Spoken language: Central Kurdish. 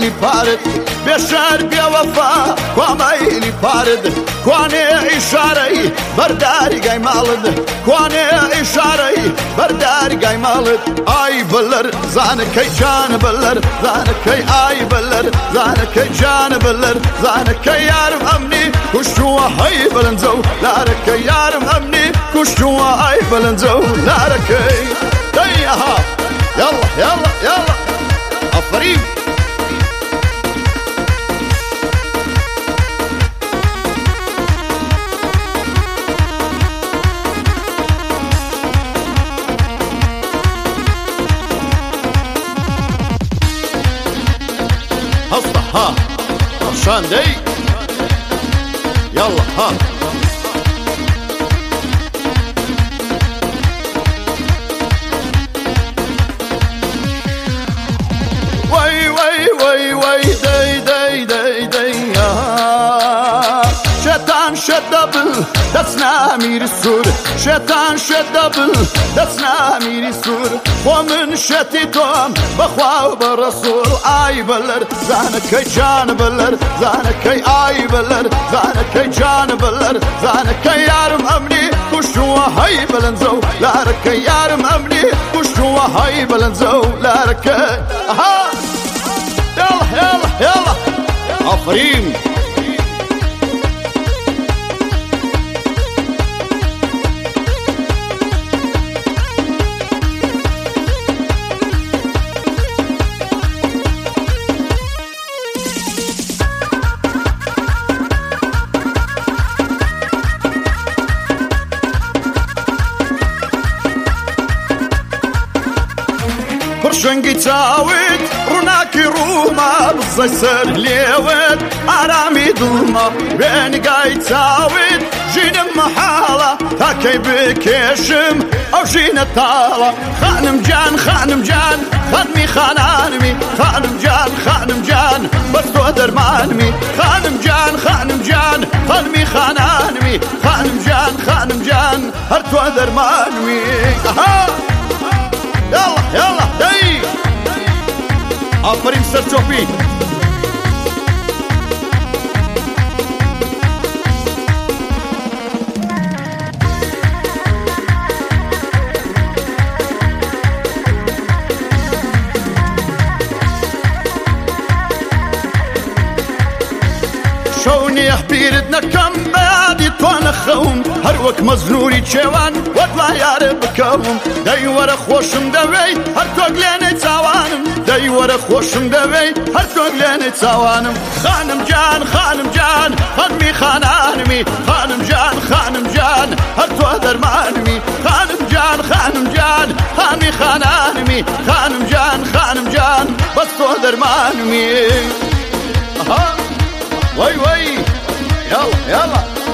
مەیلی پارت بێشار بێوەفا کوا مەیلی پارت کوانێ ئیشارەی بەرداری گای ماڵت کوانێ ئیشارەی بەرداری گای ماڵت ئای بەلەر زانەکەی جانە بەلەر زانەکەی ئای بەلەر زانەکەی جانە بەلەر زانەکەی یارم ئەمنی کوشتووە هەی بەلەنجە و لارەکەی یارم ئەمنی کوشتووە ئای بەلەنجە و لارەکەی دەی ئەها يلا يلا يلا عفريم هصة ها عشان دي يلا ها شدبل دسنا میری سور شیطان شدبل دسنا میری سور ومن شتی توم بخوا و برسول آی بلر زانکی جان بلر زانکی آی بلر زانکی جان بلر زانکی یارم امنی کشتو های بلنزو لارکی یارم امنی کشتو های بلنزو لارکی آها يلا يلا يلا عفريم شنگی چاوید روناکی روما بزای سر لیوید آرامی دلما رنگای چاوید جینم محالا تاکی بکشم او جین تالا خانم جان خانمی خانانمی خانم جان بس تو درمانمی خانم جان خانمی خانانمی خانم جان هر تو درمانمی يلا يلا داي عفريم سرچوبي شوني حبيرتنا كم بعد توان خوم هر وك مزنوري تشوان وطلع يا بكوم داي ورا خوشم دوي هر توغلاني تاوانم داي ورا خوشم دوي هر توغلاني تاوانم خانم جان خانمي خانانمي خانم جان هر تو درمانمي خانم جان خانمي خانانمي خانم جان بس تو درمانمي اها وي يلا